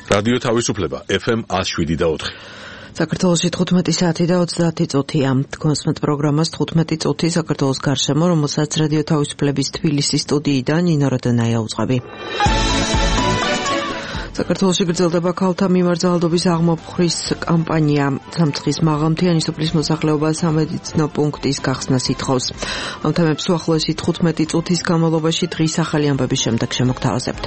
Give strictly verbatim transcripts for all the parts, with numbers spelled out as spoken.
რადიო თავისუფლება ეფ ემ one oh seven და four. საქართველოში თხუთმეტი საათი და ოცდაათი წუთია. თქვენსმეთ პროგრამას თხუთმეტი წუთი საქართველოს გარშემო, რომელსაც რადიო თავისუფლების თბილისის სტუდიიდან ნინო როდონაია უძღვები. საქართველოში გრძელდება ქალთა მიმართ ძალადობის აღმოფხვრის კამპანია. სამცხის მაღალმთიანი სოფლის მოსახლეობა სამედიცინო პუნქტის გახსნას ითხოვს. ამ თემებს უახლოესი თხუთმეტი წუთის განმავლობაში დღის ახალი ამბების შემდეგ შემოგთავაზებთ.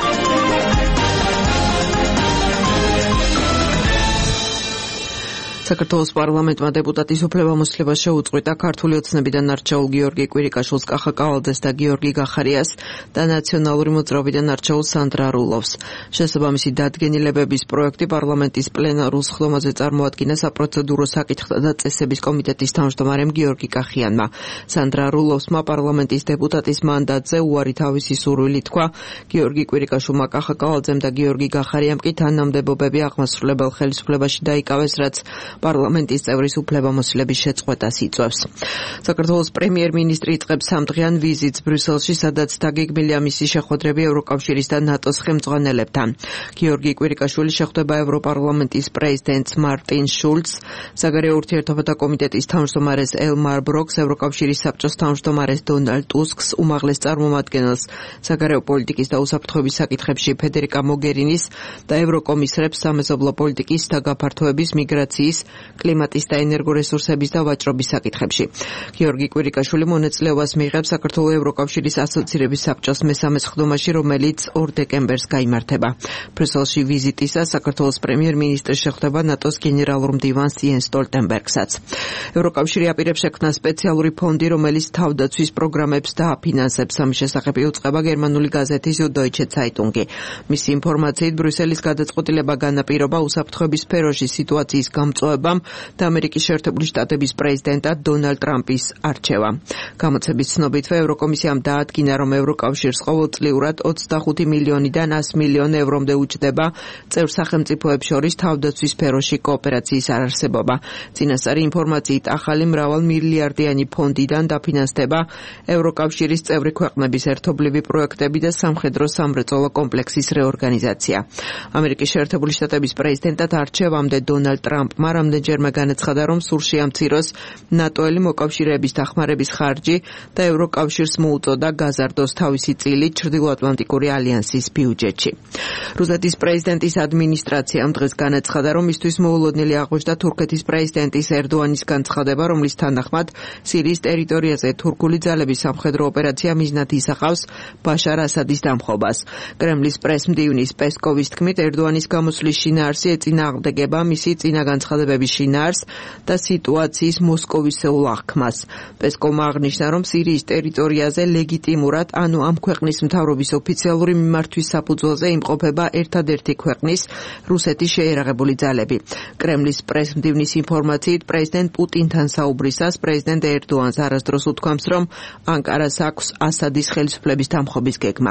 საქართველოს პარლამენტმა დეპუტატის უფლებამოსილება შეუწყვეტა ქართული ოცნებიდან არჩეულ გიორგი კვირიკაშვილს, კახა კავალძეს და გიორგი გახარიას და ნაციონალური მოძრაობიდან არჩეულ სანდრა რულოვს. შესაბამისი დადგენილებების პროექტი პარლამენტის პლენარულ სხდომაზე წარმოადგინა საპროცედურო საკითხთა და წესების კომიტეტის თავმჯდომარემ გიორგი კახიანმა. სანდრა რულოვსმა პარლამენტის დეპუტატის მანდატზე უარი თავისი სურვილი თქვა. გიორგი კვირიკაშვილმა, კახა კავალძემ და გიორგი გახარიამ კი თანამდებობები აღმასრულებელ ხელისუფლებაში დაიკავეს, რაც პარლამენტის წევრის უფლებამოსილების შეწყვეტას იწვევს. საქართველოს პრემიერ-მინისტრი იწყებს სამდღიან ვიზიტს ბრიუსელში, სადაც დაგეგმილია მისი შეხვედრები ევროკავშირის და ნატოს ხელმძღვანელებთან. გიორგი კვირიკაშვილი შეხვდება ევროპარლამენტის პრეზიდენტს მარტინ შულცს, საგარეო ურთიერთობათა კომიტეტის თავმჯდომარეს ელმარ ბროკს, ევროკავშირის საბჭოს თავმჯდომარეს დონალდ ტუსკს, უმაღლეს წარმომადგენელს საგარეო პოლიტიკის და უსაფრთხოების საკითხებში ფედერიკა მოგერინის და ევროკომისრებს სამეზობლო პოლიტიკის და გაფართოების, მიგრაციის, კლიმატის და ენერგორესურსების და ვაჭრობის საკითხებში. გიორგი კვირიკაშვილი მონაწილეობას მიიღებს საქართველოს ევროკავშირის ასოცირების საბჭოს მესამე სხდომაში, რომელიც ორ დეკემბერს გაიმართება. ბრიუსელში ვიზიტისას საქართველოს პრემიერ-მინისტრი შეხვდება ნატოს გენერალურ მდივანს იენს სტოლტენბერგსაც. ევროკავშირი აპირებს შექმნა სპეციალური ფონდი, რომელიც თავდაცვის პროგრამებს დააფინანსებს. ამის შესახებ იუწყება გერმანული გაზეთი Süddeutsche Zeitung. მისი ინფორმაციით, ბრიუსელის გადაწყვეტილება განაპირობა უსაფრთხოების სფეროში სიტუაციის გამწვავებამ და ამერიკის შეერთებული შტატების პრეზიდენტად დონალდ ტრამპის არჩევა. გამოცების ცნობითვე ევროკომისიამ დაადგინა, რომ ევროკავშირს ყოველწლიურად ოცდახუთი მილიონიდან ას მილიონ ევრომდე უჯდება წევრ სახელმწიფოებს შორის თავდაცვის სფეროში კოოპერაციის არარსებობა. წინასწარი ინფორმაციით, ახალი მრავალ მილიარდიანი ფონდიდან დაფინანსდება ევროკავშირის წევრი ქვეყნების ერთობლივი პროექტები და სამხედრო სამრეწველო კომპლექსის რეორგანიზაცია. ამერიკის შეერთებული შტატების პრეზიდენტად არჩევამდე დონალდ ტრამპმა რამდენჯერმე განაცხადა, რომ სურს შეამციროს ნატოელი მოკავშირეების დახმარების ხარჯი და ევროკავშირს მოუწოდა გაზარდოს თავისი წილი ჩრდილოატლანტიკური ალიანსის ბიუჯეტში. რუსეთის პრეზიდენტის ადმინისტრაციამ დღეს განაცხადა, რომ მისთვის მოულოდნელი აღვეშდა თურქეთის პრეზიდენტის ერდოანის განცხადება, რომლის თანახმად სირიის ტერიტორიაზე თურქული ძალების სამხედრო ოპერაცია მიზნად ისახავს ბაშარ ასადის დამხობას. კრემლის პრესმდივნის პესკოვის თქმით, ერდოანის გამოსვლის შინაარსი ეწინააღმდეგება მისი წინა განცხადებების შინაარსს და სიტუაციის მოსკოვისეულ აღქმას. პესკოვმა აღნიშნა, რომ სირიის ტერიტორიაზე ლეგიტიმურად, ანუ ამ ქვეყნის მთავრობის ოფიციალური მიმართვის საფუძველზე იმყოფება ერთადერთი ქვეყნის, რუსეთის შეიარაღებული ძალები. კრემლის პრესმდივნის ინფორმაციით, პრეზიდენტ პუტინთან საუბრისას პრეზიდენტ ერდოანს არასდროს უთქვამს, რომ ანკარას აქვს ასადის ხელისუფლების დამხობის გეგმა.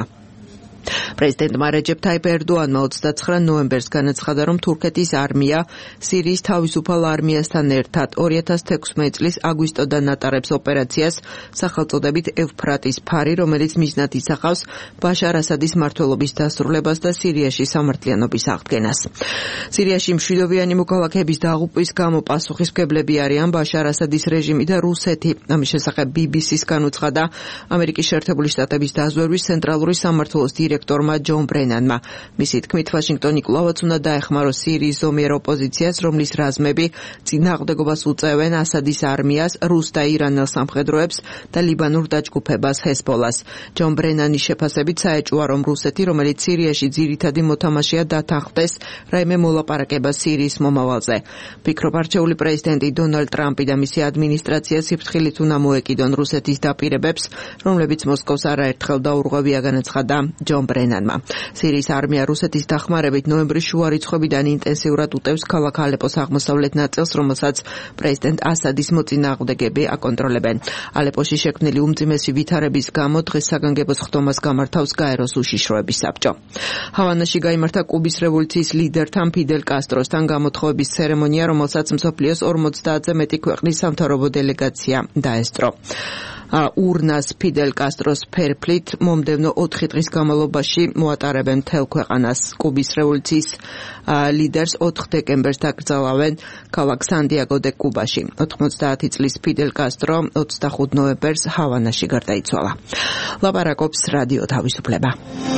პრეზიდენტმა რეჯეფ ტაიპ ერდოანმა ოცდაცხრა ნოემბერს განაცხადა, რომ თურქეთის არმია სირიის თავისუფალ არმიასთან ერთად ორი ათას თექვსმეტი წლის აგვისტოდან ატარებს ოპერაციას სახელწოდებით ევფრატის ფარი, რომელიც მიზნად ისახავს ბაშარ ასადის მმართველობის დასრულებას და სირიაში სამართლიანობის აღდგენას. სირიაში მშვიდობიანი მოქალაქეების დაღუპვის გამო პასუხისმგებლები არიან ბაშარ ასადის რეჟიმი და რუსეთი. ამის შესახებ ბი ბი სის განუცხადა ამერიკის შეერთებული შტატების დაზვერვის ცენტრალური სამმართველოს დირექტორმა ჯონ ბრენანმა. მისი თქმით, ვაშინგტონი კვლავაც უნდა დაეხმაროს სირიის ზომიერ ოპოზიციას, რომლის რაზმები წინააღმდეგობას უწევენ ასადის არმიას, რუს და ირანელ სამხედროებს და ლიბანურ დაჯგუფებას ჰეზბოლას. ჯონ ბრენანის შეფასებით საეჭვოა, რომ რუსეთი, რომელიც სირიაში ძირითადი მოთამაშეა, დათანხმდეს რაიმე მოლაპარაკება სირიის მომავალზე. ფიქრობ, არჩეული პრეზიდენტი დონალდ ტრამპი და მისი ადმინისტრაცია სიფრთხილით უნდა მოეკიდონ რუსეთის დაპირებებს, რომლებიც მოსკოვს არაერთხელ დაურღვევია, განაცხადა ჯონ ბრენანმა. სირიის არმია რუსეთის დახმარებით ნოემბრის შუა რიცხვებიდან ინტენსიურად უტევს ქალაქ ალეპოს აღმოსავლეთ ნაწილს, რომელსაც პრეზიდენტ ასადის მოწინააღმდეგეები აკონტროლებენ. ალეპოში შექმნილი უმძიმესი ვითარების გამო დღეს საგანგებო სხდომას გამართავს გაეროს უშიშროების საბჭო. ჰავანაში გაიმართა კუბის რევოლუციის ლიდერთან ფიდელ კასტროსთან გამოთხოვების ცერემონია, რომელსაც მსოფლიოს ორმოცდაათზე მეტი ქვეყნის სამთავრობო დელეგაცია დაესწრო. ურნას ფიდელ კასტროს ფერფლით მომდევნო ოთხი დღის განმავლობაში მოატარებენ მთელ ქვეყანას. კუბის რევოლუციის ლიდერს ოთხ დეკემბერს დაკრძალავენ ქალაქ სანდიაგო დე კუბაში. ოთხმოცდაათი წლის ფიდელ კასტრო ოცდახუთ ნოემბერს ჰავანაში გარდაიცვალა. ლაპარაკობს რადიო თავისუფლება.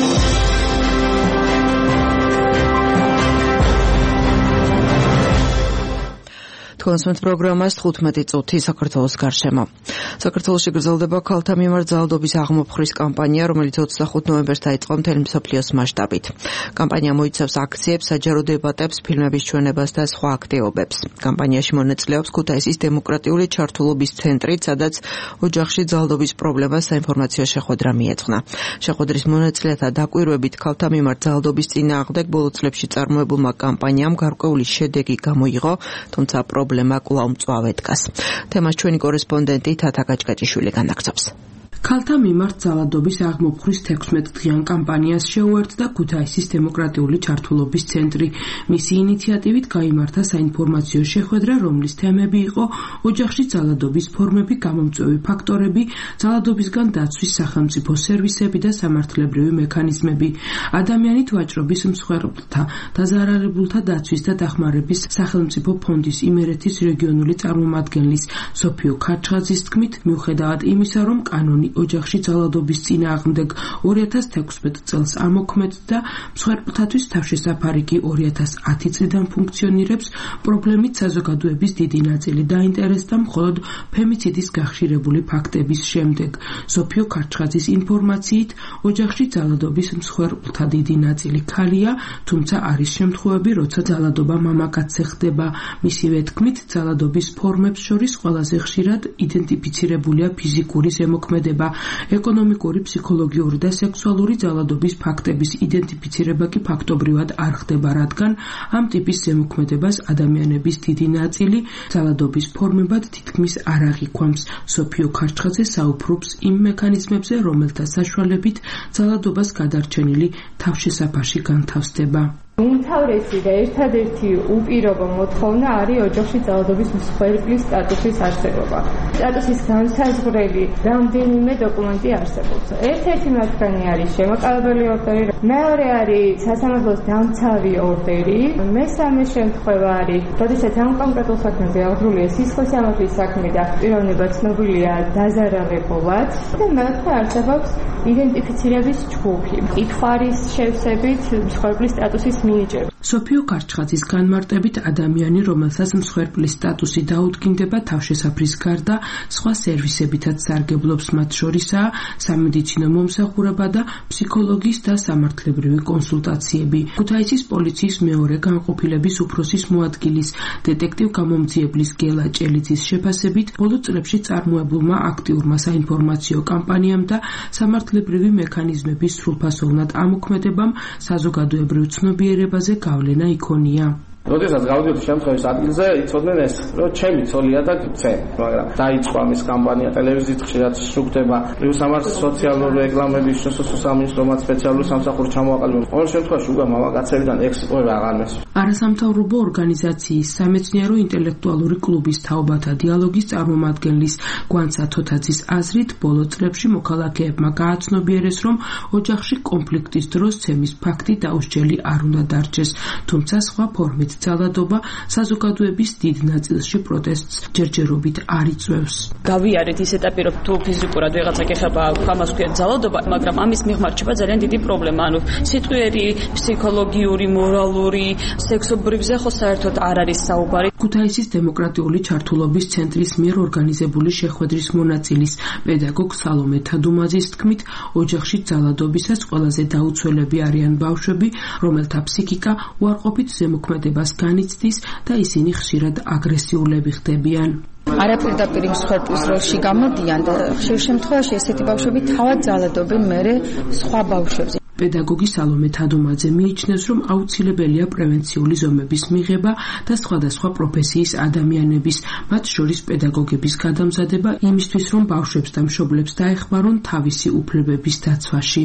კონსმეთ პროგრამას თხუთმეტი წუთი საქართველოს გარშემო. საქართველოში გრძელდება ქალთა მიმართ ძალადობის აღმოფხრის კამპანია, რომელიც ოცდახუთ ნოემბერს დაიწყო მთელი მსოფლიოს მასშტაბით. კამპანია მოიცავს აქციებს, საჯარო დებატებს, ფილმების ჩვენებას და სხვა აქტივობებს. კამპანიაში მონაწილეობს ქუთაისის დემოკრატიული ჩართულობის ცენტრი, სადაც ოჯახში ძალადობის პრობლემას საინფორმაციო შეხვედრა მიეძღვნა. შეხვედრის მონაწილეთა დაკვირვებით ქალთა მიმართ ძალადობის წინააღმდეგ ბოლო წლებში წარმოებულმა კამპანიამ გარკვეული შედეგი გამოიღო, თუმცა პრობლემა კვლავ მწვავე დგას. თემას ჩვენი კორესპონდენტი თათა გაჭგაჭიშვილი განაგრძობს. ქალთა მიმართ ძალადობის აღმოფხრის თექვსმეტდღიან კამპანიას შეუერთდა ქუთაისის დემოკრატიული ჩართულობის ცენტრი. მისი ინიციატივით გაიმართა საინფორმაციო შეხვედრა, რომლის თემები იყო ოჯახში ძალადობის ფორმები, გამომწვევი ფაქტორები, ძალადობისგან დაცვის სახელმწიფო სერვისები და სამართლებრივი მექანიზმები. ადამიანით ვაჭრობის მსხვერპლთა, დაზარალებულთა დაცვის და დახმარების სახელმწიფო ფონდის იმერეთის რეგიონული წარმომადგენლის სოფიო ქარჩხაძის თქმით, მიუხედავად იმისა, რომ კანონი ოჯახში ძალადობის წინააღმდეგ ორი ათას თექვსმეტ წელს ამოქმედდა და მსხვერპლთათვის თავშესაფარი კი ორი ათას ათი წლიდან ფუნქციონირებს, პრობლემით საზოგადოების დიდი ნაწილი დაინტერესდა მხოლოდ ფემიციდის გახშირებული ფაქტების შემდეგ. სოფიო ქარჩხაძის ინფორმაციით, ოჯახში ძალადობის მსხვერპლთა დიდი ნაწილი ქალია, თუმცა არის შემთხვევები, როცა ძალადობა მამაკაცზე ხდება. მისივე თქმით, ძალადობის ფორმებს შორის ყველაზე ხშირად იდენტიფიცირებულია ფიზიკური ზემოქმედება, ეკონომიკური, ფსიქოლოგიური და სექსუალური ძალადობის ფაქტების იდენტიფიცირება კი ფაქტობრივად არ ხდება, რადგან ამ ტიპის ზემოქმედებას ადამიანების დიდი ნაწილი ძალადობის ფორმებად თითქმის არ აღიქვამს. სოფიო ქარჩხაძე საუბრობს იმ მექანიზმებზე, რომელთა საშუალებით ძალადობას გადარჩენილი თავშესაფარში განთავსდება. უმთავრესი და ერთადერთი უპირობო მოთხოვნა არის ოჯახში ძალადობის მსხვერპლის სტატუსის არსებობა. სტატუსის განსაზღვრელი რამდენიმე დოკუმენტი არსებობს. ერთ-ერთი მათგანი არის შემოყალიბებული ორდერი, მეორე არის სასამართლოს დამცავი ორდერი, მესამე შემთხვევა არის, როდესაც ამ კონკრეტულ საქმეზე აღძრულია სისხლის სამართლის საქმე და პიროვნება ცნობილია დაზარალებულად და მეოთხე არსებობს იდენტიფიცირების ჯგუფი. კითხვის შევსებით მსხვერპლის სტატუსის სოფიო ქარჩხაძის განმარტებით, ადამიანი, რომელსაც მსხვერპლის სტატუსი დაუდგინდება, თავშესაფრის გარდა სხვა სერვისებითაც სარგებლობს, მათ შორისაა სამედიცინო მომსახურება და ფსიქოლოგის და სამართლებრივი კონსულტაციები. ქუთაისის პოლიციის მეორე განყოფილების უფროსის მოადგილის დეტექტივ გამომძიებლის გელა ჭელიძის შეფასებით, ბოლო წლებში წარმოებულმა აქტიურმა საინფორმაციო კამპანიამ და სამართლებრივი მექანიზმების სრულფასოვნად ამოქმედებამ საზოგადოებრივ ცნობიერებაზე გავლენა იქონია. როდესაც გავდიოდი შემთხვევის ადგილზე, იცოდნენ ეს, რომ ჩემი ცოლია და ძე, მაგრამ დაიწყო ამის კამპანია ტელევიზიით ხშირად შუქდება, პლუს ამას სოციალური რეკლამების შესაძლებლობად სპეციალური სამსახური ჩამოაყალიბა. ყოველ შემთხვევაში უკვე მამაკაცებიდან ექსპორტი აღარ. არასამთავრობო ორგანიზაციის სამეცნიერო ინტელექტუალური კლუბის თაობათა დიალოგის წარმომადგენლის გვანცა თოთაძის აზრით, ბოლო წლებში მოქალაქეებმა გააცნობიერეს, რომ ოჯახში კონფლიქტის დროს ცემის ფაქტი დაუსჯელი არ უნდა დარჩეს, თუმცა სხვა ფორმით ძალადობა საზოგადოების დიდ ნაწილში პროტესტს ჯერჯერობით არ იწვევს. გავიარეთ ის ეტაპი, რომ თუ ფიზიკურად ვიღაცა გეხება ამას ქვია ძალადობა, მაგრამ ამის მიღმა რჩება ძალიან დიდი პრობლემა. ანუ სიტყვიერი, ფსიქოლოგიური, მორალური, სექსობრივზე ხო საერთოდ არ არის საუბარი. ქუთაისის დემოკრატიული ჩართულობის ცენტრის მიერ ორგანიზებული შეხვედრის მონაწილის პედაგოგ სალომე თადუმაძის თქმით, ოჯახში ძალადობისას ყველაზე დაუცველები არიან ბავშვები, რომელთა ფსიქიკა უარყოფით ზემოქმედებას განიცდის და ისინი ხშირად აგრესიულები ხდებიან. არაპირდაპირ მსხვერპლის როლში გამოდიან და ხშირ შემთხვევაში ესეთი ბავშვები თავად ძალადობენ მერე სხვა ბავშვებზე. პედაგოგი სალომე თადუმაძე მიიჩნევს, რომ აუცილებელია პრევენციული ზომების მიღება და სხვადასხვა პროფესიის ადამიანების, მათ შორის პედაგოგების გადამზადება იმისთვის, რომ ბავშვებს და მშობლებს დაეხმარონ თავისი უფლებების დაცვაში.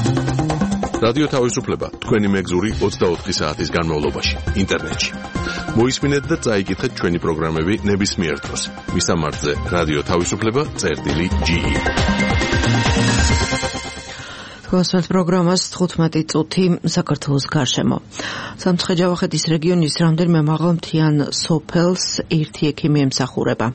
რადიო თავისუფლება თქვენი მეგზური ოცდაოთხი საათის განმავლობაში ინტერნეტში. მოისმინეთ და წაიკითხეთ ჩვენი პროგრამები ნებისმიერ დროს. მისამართზე რადიო თავისუფლება წერტილი ჯი. Კონსულტ პროგრამას თხუთმეტი წუთი საქართველოს გარშემო. სამცხე-ჯავახეთის რეგიონის რამდენიმე მაღალმთიან სოფელს ერთი ექიმი ემსახურება.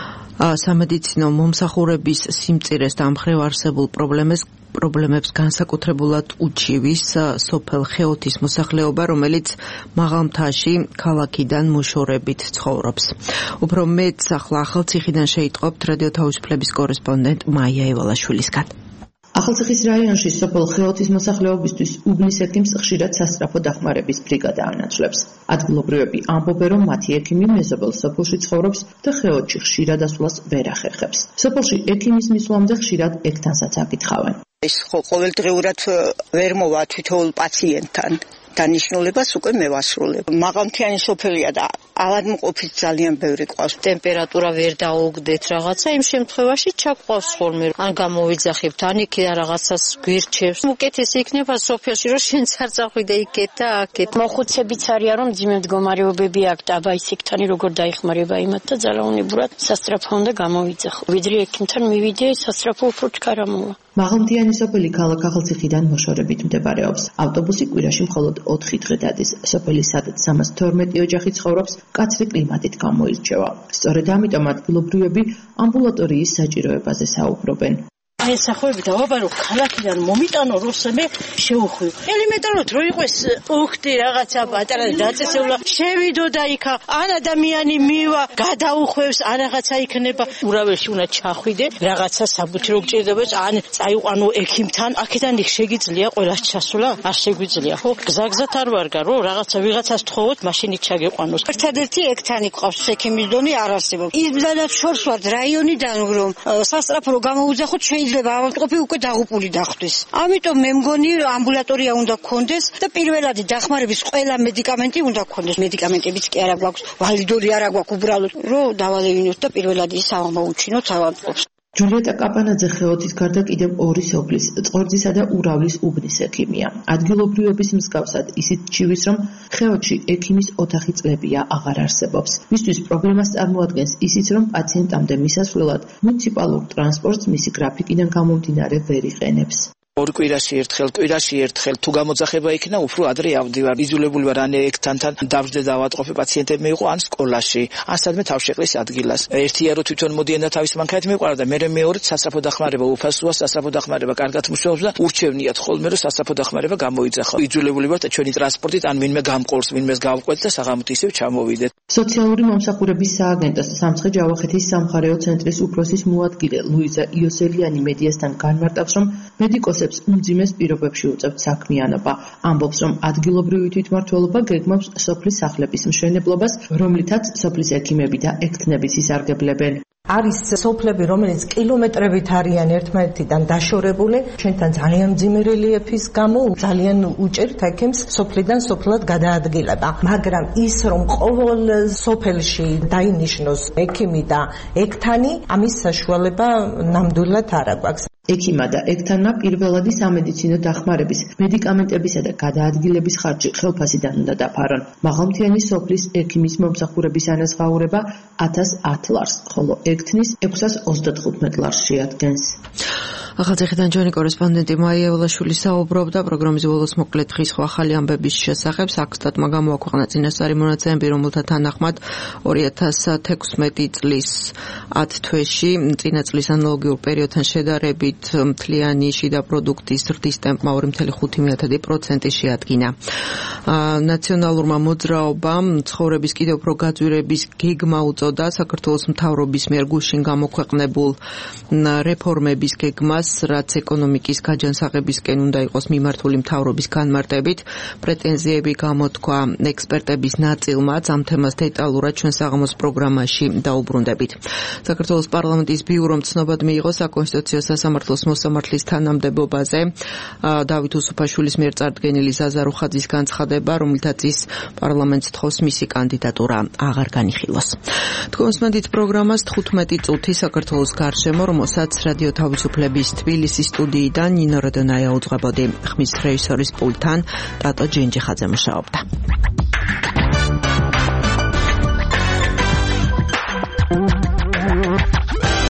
სამედიცინო მომსახურების სიმწირეს და ამხრივ არსებულ პრობლემებს პრობლემებს განსაკუთრებულად უჩივის სოფელ ხეოთის მოსახლეობა, რომელიც მაღალმთაში ქალაქიდან მოშორებით ცხოვრობს. უფრო მეტს ახლა ახალციხიდან შეიტყობთ რადიო თავისუფლების კორესპონდენტ მაია ევალაშვილისგან. ახალციხის რაიონში სოფელ ხეოთის მოსახლეობისთვის უბნის ექიმს ხშირად სასწრაფო დახმარების ბრიგადა ანაცვლებს. ადგილობრივები ამბობენ, რომ მათი ექიმი მეზობელ სოფელში ცხოვრობს და ხეოთში ხშირად ასვლას ვერ ახერხებს. სოფელში ექიმის მისვლამდე ხშირად ექთანსაც აკითხავენ. ეს ხო ყოველდღიურად ვერ მოვა თითოეულ პაციენტთან. დანიშნულებას უკვე მევასრულებ. მაღალმთიანი სოფელია და ავადმყოფით ძალიან ბევრი ყავს. ტემპერატურა ვერ დაუგდეთ რაღაცა, იმ შემთხვევაში ჩაყავს ხოლმე. ან გამოვიძახებთ, ან იქ რაღაცას გვირჩევს. უკეთესი იქნება სოფელში, რომ შენც არ წახვიდე იქეთ და აქეთ. მოხუცებიც არიან, რომ ძიმე მდგომარეობები აქვს და აბა ის იქთანი როგორ დაიხმარება იმათ და ძალაუნებურად სასწრაფო უნდა გამოვიძახო. ვიდრე ექიმთან მივიდე, სასწრაფო უფრო ჩქარა მოვა. მაღალმთიანი სოფელი ქალაქ ახალციხიდან მოშორებით მდებარეობს. ავტობუსი კვირაში მხოლოდ ოთხი დღე დადის. სოფელი სადაც სამას თორმეტი ოჯახი ცხოვრობს, კაცრი კლიმატით გამოირჩევა. სწორედ ამიტომ ადგილობრივები ამბულატორიის საჭიროებაზე საუბრობენ. ესახები დავაბარო ქალაქიდან მომიტანო როსმე შეუხვი. ელემენტარულად რო იყოს უხტი რაღაცა პატარა დაწესებულა შევიდო და იქა ან ადამიანი მივა გადაუხვევს ან რაღაცა იქნება. ურაველში უნდა ჩახვიდე რაღაცა საბუთი რო გჭირდებოს ან წაიყვანო ექიმთან. აქედან იქ შეგიძლია ყველას ჩასვლა არ შეგვიძლია ხო? გზაგზად არ ვარგა რო რაღაცა ვიღაცას თხოვოთ მაშინ იქ ჩაგეყვანოს. ერთადერთი ექთანი ყავს ექიმის დონე არ არსებობს. იმდანაც შორს ვართ რაიონიდან რომ სასწრაფო რო გამოვიძახოთ შეიძლება ავადმყოფი უკვე დაღუპული დახდეს. ამიტომ მე მგონი ამბულატორია უნდა გქონდეს და პირველადი დახმარების ყველა მედიკამენტი უნდა გქონდეს. მედიკამენტებიც კი არა გვაქვს, ვალიდური არა გვაქვს უბრალოდ, რომ დავალევინოთ და პირველადი ის აღმოუჩინოთ ავადმყოფს. ჯულიეტა კაპანაძე ხეოთის გარდა კიდევ ორი სოფლის, წყორძისა და ურავლის უბნის ექიმია. ადგილობრივების მსგავსად ისიც ჩივის, რომ ხეოთში ექიმის ოთახი წლებია აღარ არსებობს. მისთვის პრობლემას წარმოადგენს ისიც, რომ პაციენტამდე მისასვლელად მუნიციპალურ ტრანსპორტს მისი გრაფიკიდან გამომდინარე ვერ იყენებს. ორ კვირაში ერთხელ, კვირაში ერთხელ თუ გამოძახება იქნა, უფრო ადრე ავდივარ. იძულებული ვარ ან ექთანთან დავждე დავატყობე პაციენტები მიიღო ან სკოლაში, ან სადმე თავშეყრის ადგილას. ერთია რომ თვითონ მოდიან და თავის მანქანით მიყვარა და მე მეორედ სასწრაფო დახმარება უფასოა, სასწრაფო დახმარება კარგად მუშაობს და ურჩევნიათ ხოლმე რომ სასწრაფო დახმარება გამოიძახო. იძულებული ვართ ჩვენი ტრანსპორტით ან ვინმე გამყოლს, ვინმეს გავყვეთ და საღამოთი ისევ ჩამოვიდეთ. სოციალური მომსახურების სააგენტოს სამცხე-ჯავახეთის სამხარეო ცენტრის უფროსის მოადგილე ლუიზა იოსელიანი მედიასთან განმარტავს, რომ მედიკოსები უმძიმეს პირობებში უწევთ საქმიანობა. ამბობს, რომ ადგილობრივი თვითმმართველობა გეგმავს სოფლის სახლების მშენებლობას, რომლითაც სოფლის ექიმები და ექთნების ისარგებლებენ. არის სოფლები, რომელიც კილომეტრებით არიან ერთმანეთიდან დაშორებული, ჩვენთან ძალიან მძიმე რელიეფის გამო ძალიან უჭერთ ექიმს სოფლიდან სოფლად გადაადგილება. მაგრამ ის, რომ ყოველ სოფელში დაინიშნოს ექიმი და ექთანი, ამის საშუალება ნამდვილად არ აქვს. ექიმა და ექთანმა პირველადი სამედიცინო დახმარების, მედიკამენტებისა და გადაადგილების ხარჯი ხელფასიდან უნდა დაფარონ. მაღალმთიანი სოფლის ექიმის მომსახურების ანაზღაურება ათას ათ ლარს, ხოლო ექთნის ექვსას ოცდათხუთმეტ ლარს შეადგენს. ახალციხიდან ჩვენი კორესპონდენტი მაია ევალაშვილი საუბრობდა პროგრამის ბოლოს მოკლედ ხის ახალი ამბების შესახებ. საქსტატმა გამოაქვეყნა წინასწარი მონაცემები, რომელთა თანახმად ორი ათას თექვსმეტი წლის ათ თვეში წინა წლის ანალოგიურ პერიოდთან შედარებით მთლიანი შიდა პროდუქტის ზრდის ტემპმა ორი კoma ხუთი პროცენტი შეადგინა. ნაციონალურმა მოძრაობამ ცხოვრების კიდევ უფრო გაძვირების გეგმა უწოდა საქართველოს მთავრობის მიერ გუშინ გამოქვეყნებულ რეფორმების გეგმას, რაც ეკონომიკის გაჯანსაღებისკენ უნდა იყოს მიმართული მთავრობის განმარტებით. პრეტენზიები გამოთქვა ექსპერტების ნაწილმაც. ამ თემას დეტალურად ჩვენ საღამოს პროგრამაში დაუბრუნდებით. საქართველოს პარლამენტის ბიურომ ცნობად მიიღო საკონსტიტუციო სასამართლოს მოსამართლის თანამდებობაზე დავით უსუფაშვილის მიერ წარდგენილი ზაზა რუხაძის განცხადება, რომლითაც ის პარლამენტს თხოვს მისი კანდიდატურა აღარ განიხილოს. თქვენს მანდით პროგრამას თხუთმეტი წუთი საქართველოს გარშემო, რომელსაც რადიო თავისუფლების თბილისის სტუდიიდან ნინო როდონაია უძღვებოდი. ხმის რეჟისორის პულტთან ტატო ჯენჯიხაძე მუშაობდა.